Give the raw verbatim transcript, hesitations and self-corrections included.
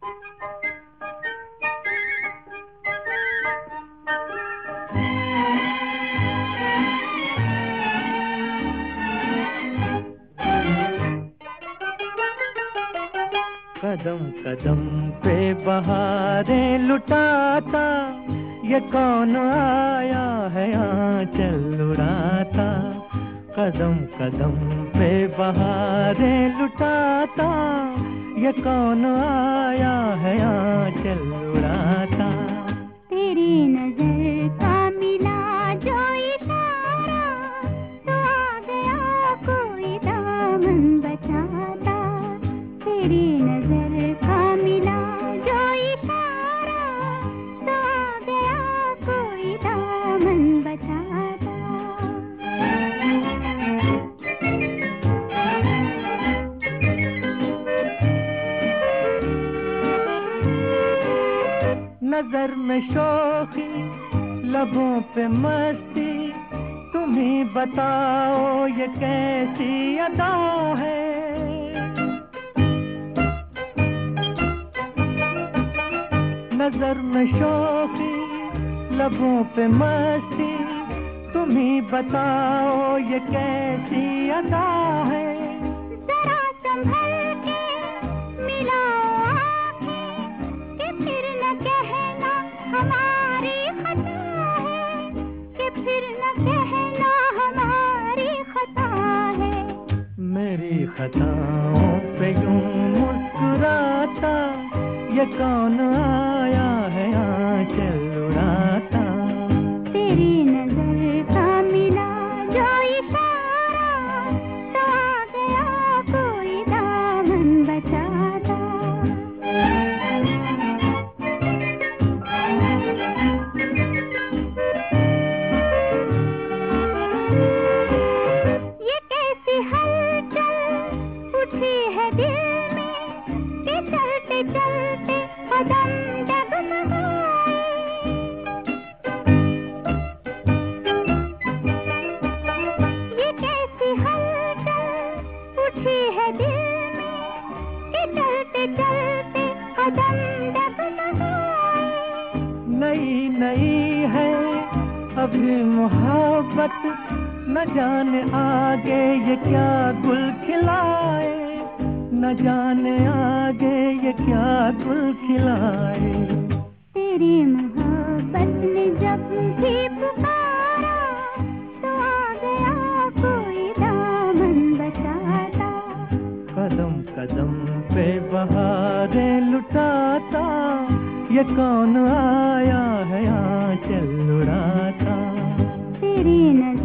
कदम कदम पे बहारें लुटाता, ये कौन आया है आंचल उड़ाता। कदम कदम पे बहारें लुटाता, ये कौन आया है आंचल उड़ाता। तेरी नजर का मिला जो इशारा, तो आ गया कोई दामन बचाता। तेरी नजर का मिला जो इशारा, तो आ गया कोई दामन बचाता। नजर में शौकी, लबों पे मस्ती, तुम ही बताओ ये कैसी अदा है। नजर में शौकी, लबों पे मस्ती, तुम ही बताओ ये कैसी अदा है। जरा संभल के मिलाओ आँखें, कि फिर न कहना हमारी खता है, कि फिर न कहना हमारी खता है। मेरी खताओं पे यूं मुस्कुराता, ये कौन आया है आंचल उड़ाता। तेरी नजर का मिला जो इशारा, तो आ गया कोई दामन बचाता। ये कैसी हलचल उठी है दिल में, कि चलते चलते कदम डगमगाए। ये कैसी हलचल उठी है दिल में, कि चलते चलते कदम डगमगाए। नई नई है अभी मोहब्बत, न जाने आगे ये क्या गुल खिलाए। न जाने आगे ये क्या गुल खिलाए। तेरी मोहब्बत ने जब भी पुकारा, तो आ गया कोई दामन बचाता। कदम कदम पे बहारें लुटाता, ये कौन आया है आंचल उड़ाता। तेरी नजर